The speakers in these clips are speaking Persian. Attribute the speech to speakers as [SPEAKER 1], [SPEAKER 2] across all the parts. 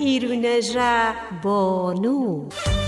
[SPEAKER 1] ایرونژا بانو.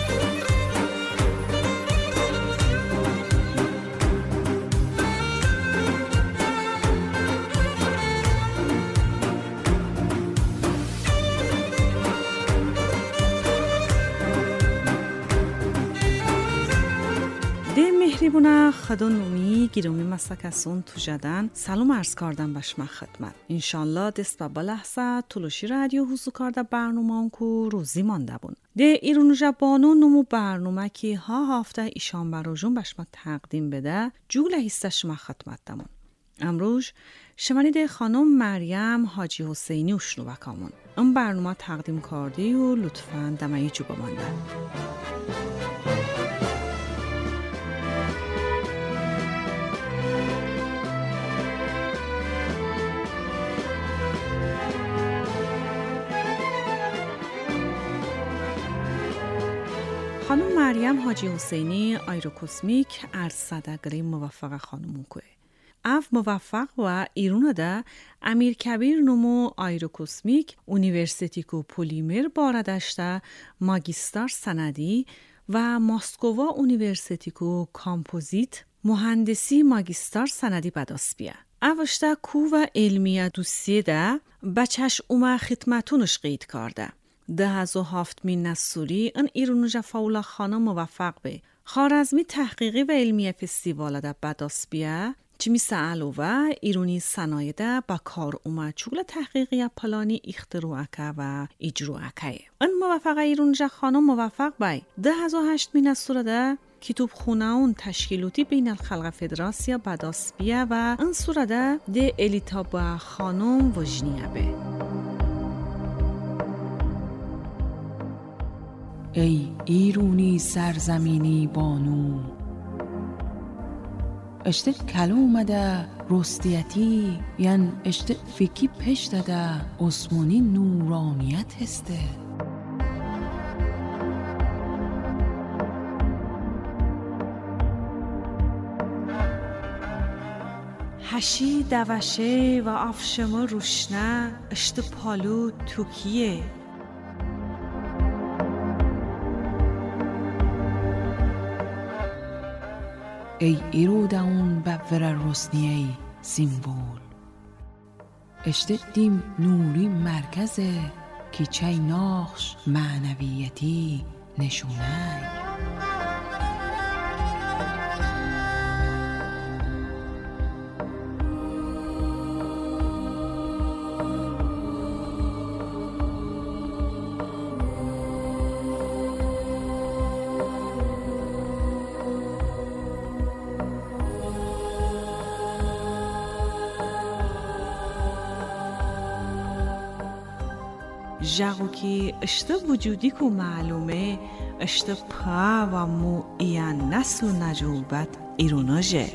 [SPEAKER 2] مهربونه خدا نومی گیرومی مسکسون تو جدن سلام عرض کردم بشمه خدمت. انشالله دست به بلحظه طلوشی رادیو حضور کرده برنامه که روزی مانده بون. ده ایرونژا بانو نمو برنامه که ها هفته ایشان براجون بشمه تقدیم بده جوله هسته شما خدمت دمون. امروز شمانید خانم مریم حاجی حسینی اشنو بکامون. این برنامه تقدیم کردی و لطفاً دمایی جو بمانده. خانم مریم حاجی حسینی آیروکوسمیک ارصدگری موفق خانمون که اف موفق و ایرون ده امیر کبیر نمو آیروکوسمیک اونیورسیتیکو پولیمر باردشته ماگیستر سندی و ماسکووا اونیورسیتیکو کامپوزیت مهندسی ماگیستر سندی بداست بیه. اوشته کو و علمیه دوسیه ده بچهش اومه خدمتونش قید کرده. 2007 نسوری ان ایرونژا فاولا خانم موفق به خارزمی تحقیقی و علمی فستیوال ده بداست بیه چمی سعلو و ایرونی صنایع ده با کار اومد چگل تحقیقی پلانی اختراعکه و اجراعکه. ان موفق ایرونژا خانم موفق به 2008 نسوری ده کتاب خونهون تشکیلوتی بین الخلق فدراسیا بداست بیه و ان سوره ده الیتا با خانم وجنیه به.
[SPEAKER 3] ای ایرونی سرزمینی بانو اشته کلو اومده رستیتی یعنی اشته فکی پش داده عثمانی نورانیت هسته
[SPEAKER 2] هشی دوشه و آفشما روشنه اشته پالو توکیه
[SPEAKER 3] ای ایروداون بفر رسنیه سیمبول اشته دیم نوری مرکزه که چای ناخش معنویتی نشونه
[SPEAKER 2] جاگو که اشته وجودی که معلومه اشته پا و مو ایان نسل نجوبت ایرونژه.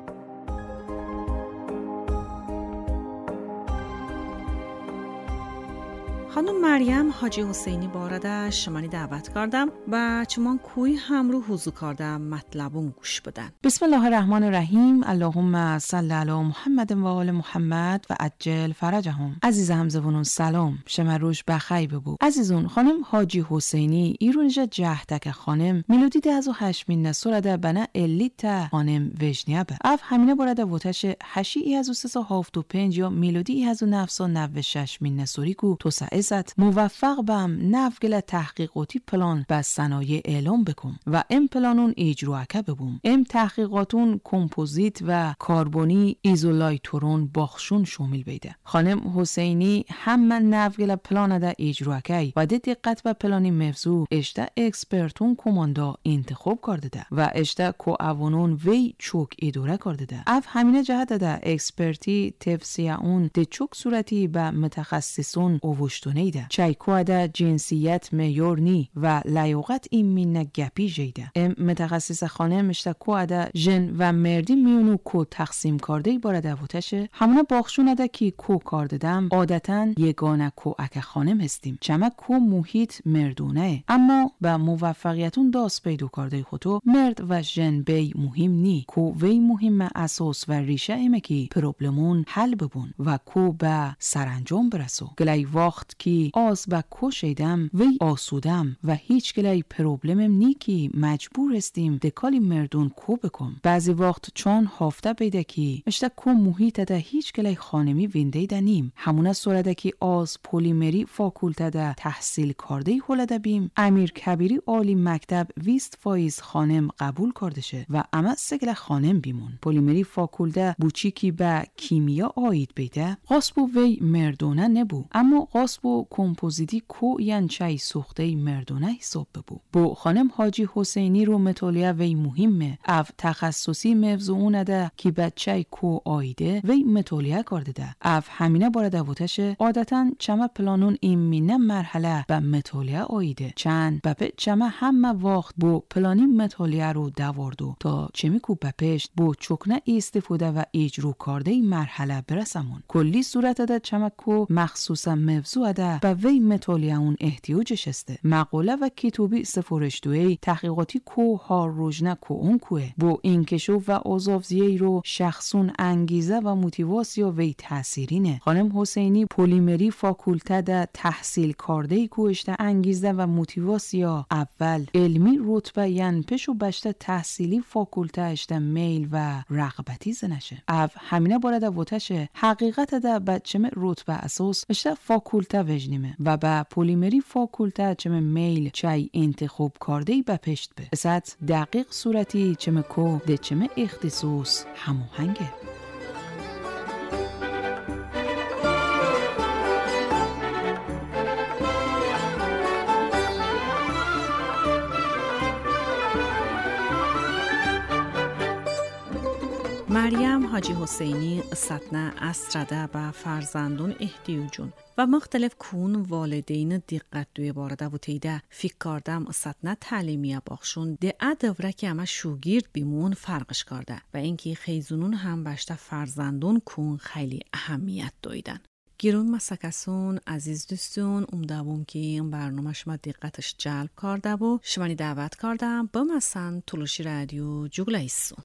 [SPEAKER 2] خانم مریم حاجی حسینی بارده شمانی دعوت کردم و چمان کوی هم رو حضور کردم مطلبون گوش بدن.
[SPEAKER 3] بسم الله الرحمن الرحیم. اللهم صل علی محمد و آل محمد و عجل فرجهم. عزیز همزبونون سلام، شما روش بخیر ببو. عزیزون خانم حاجی حسینی ایرونژا جهتک خانم میلودی 2008 نسورده بنا الیتا خانم وجنیابه اف همینه بارده وتش 8375 یا میلودی 1996 نسوری کو تو موفق بم نفگل تحقیقاتی پلان به صنایع اعلام بکن و ام پلانون اجراکه ببوم. ام تحقیقاتون کمپوزیت و کاربونی ایزولایتورون باخشون شامل بیده. خانم حسینی همه نفگل پلان ده اجراکه و ده دقت به پلانی موضوع اشته اکسپرتون کماندا انتخاب کرده ده و اشته کو اوانون وی چوک اداره کرده ده. اف همینه جهت ده اکسپرتی تفسیه اون ده چوک صورتی به متخصصون اوشتونه ده. چایکو ده جنسیت میور نی و لیاقت این مینه گپی جیده. ام متخصص خانم اشته ده جن و مردی میونو کو تقسیم کرده بارده وتشه همونه باخشونه ده کی کو کرده دم عادتا یگانه کو اک خانم هستیم. چمه کو محیط مردونه اما به موفقیتون داست پیدا کرده خودو مرد و جن بی مهم نی کو وی مهم اساس و ریشه ایمه کی پروبلمون حل ببون و کو به سرانجام برسو. گلی وقت کی کی آز و کشیدم وی آسودم و هیچ گلی پروبلمم نیکی مجبور استیم دکالی مردون کو بکم. بعضی وقت چون هافته بیده کی اشتا کو محیط ده هیچ گلی خانمی وینده دنیم. همونه سورده کی آز پولیمری فاکولته ده تحصیل کرده هولده بیم. امیر کبیری عالی مکتب 20 فایز خانم قبول کرده شه و اما سگل خانم بیمون. پولیمری فاکولته بوچیکی به کیمیا آید بیده قاسبو وی مردونه نبو، اما قاسبو کمپوزیتی کو ین چای سوخته مردونه حساب ببو. بو خانم حاجی حسینی رو مطالعه وی مهمه. اف تخصصی موضوعونه ده که بچه کو آیده وی مطالعه کرده ده. اف همینه بارده وتشه عادتا چمه پلانون ایمینه مرحله به مطالعه آیده چند بپه چمه همه وقت بو پلانی مطالعه رو دواردو تا چمی کو بپشت بو چکنه استفاده و اجرو کرده مرحله برسمون. کلی صورت ده چمه کو مخصوصا موضوع ده به وی مطالعه اون احتیاجش استه. مقاله و کتابی سفارشدوی تحقیقاتی کو ها روزنه کو اون کوه بو این کشوف و اوزافزیه رو شخصون انگیزه و موتیواسیا وی تأثیرینه. خانم حسینی پولیمری فاکولته ده تحصیل کرده کوشته انگیزه و موتیواسیا اول علمی رتبه ین پشو بشته تحصیلی فاکولته اشته میل و رغبتی زنشه. همینه بارده وتشه حقیقت ده بچمه رتبه اساس اشته فاکولته وجنیمه و با پولیمری فاکولته چمه میل چای انتخاب کرده به پشت به اسات دقیق صورتی چمه کو ده چمه اختصاص هماهنگه.
[SPEAKER 2] مریم حاجی حسینی قصتنا اسرده به فرزندون احتیاجون و مختلف کون والدین دقت دوی بارده و تیده فکر کردم قصتنا تعلیمیه باخشون ده دوره که همه شوگیرد بیمون فرقش کرده و اینکه خیزونون هم بشته فرزندون کون خیلی اهمیت دویدن. گیرون مسکسون عزیز دوستون امیدوارم که این برنامه شما دقتش جلب کرده و شمانی دعوت کردم با مثلا تلوشی رادیو جوگلایسون.